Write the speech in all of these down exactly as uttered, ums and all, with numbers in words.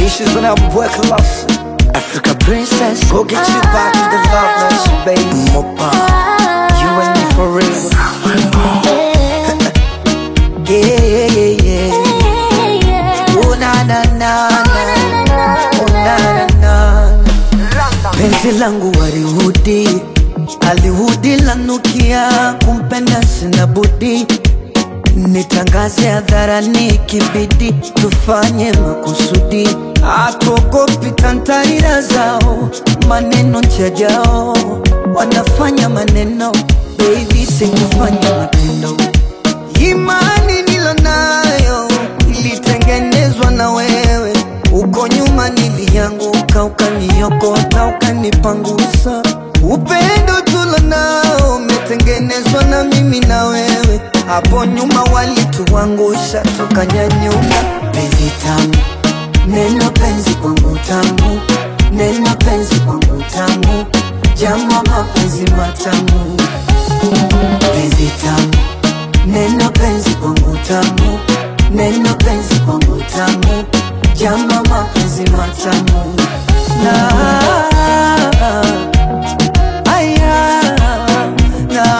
Issues when I work lost. Africa princess, go get you back to the loveless, baby. Mopa, you and me for real. Yeah, yeah, yeah, yeah. Oh na na na na, oh na na na. Penzi langu warihudi, alihudi lanukia, kumpenda sina budi. Nitangaze hadharani kibidi, tufanye makusudi. Hatuogopi tantarira zao, maneno chajao. Wanafanya maneno, baby sikufanya matendo. Imani nilonayo, ilitengenezwa na wewe. Uko nyuma nilianguka, ukaniokota, ukanipangusa. Upendo tulonao, umetengenezwa na mimi na wewe. Hapo nyuma walituangusha, tukanyanyuka. Penzi tamu, neno penzi kwangu tamu. Neno penzi kwangu tamu, jamaa mapenzi matamu. Penzi tamu, neno penzi kwangu tamu. Neno penzi kwangu tamu, jamaa mapenzi matamu. Na aya na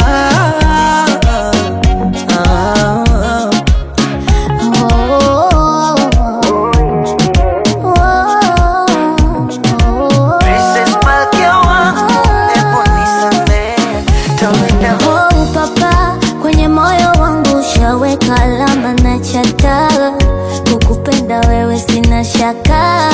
kalama na chata, kukupenda wewe sina shaka.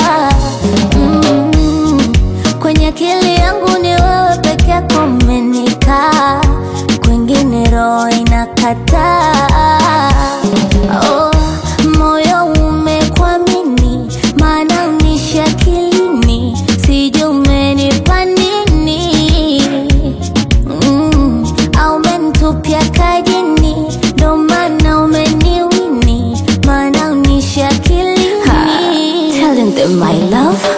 mm, Kwenye akili yangu ni wewe peke yako umenikaa, kwingine roho inakataa. Oh, moyo umekuamini, maana unishi akilini, sijui umenipa nini. mm, Au umenitupia kajini, ndo maana umeniwini, maana unishi akilini. Telling them my love,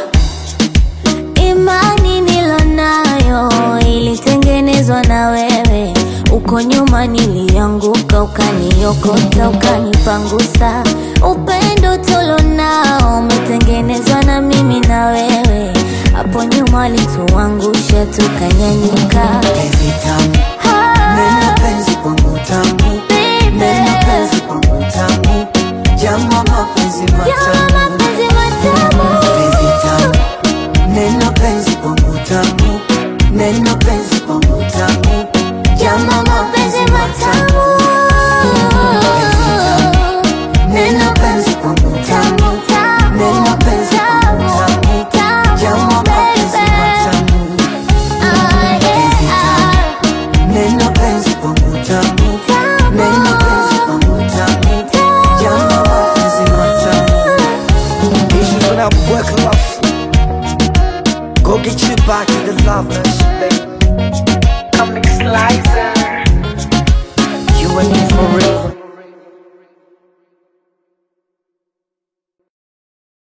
imani nilonayo, ilitengenezwa na wewe. Uko nyuma nilianguka, ukaniokota, ukanipangusa. Upendo tulonao, umetengenezwa na mimi na wewe. Hapo nyuma walituangusha, tukanyanyuka. Penzi tamu, neno penzi kwangu tamu. Neno penzi kwangu tamu, jamaa mapenzi matamu. Penzi tamu, neno penzi kwangu tamu. Neno penzi kwangu tamu, jamaa mapenzi matamu. Penzi tamu, neno penzi kwangu tamu. Neno penzi kwangu tamu, jamaa mapenzi matamu. Penzi tamu, neno penzi kwangu tamu. Neno penzi kwangu tamu, jamaa mapenzi matamu. Issues when I work lost. Go get you back to the loveless.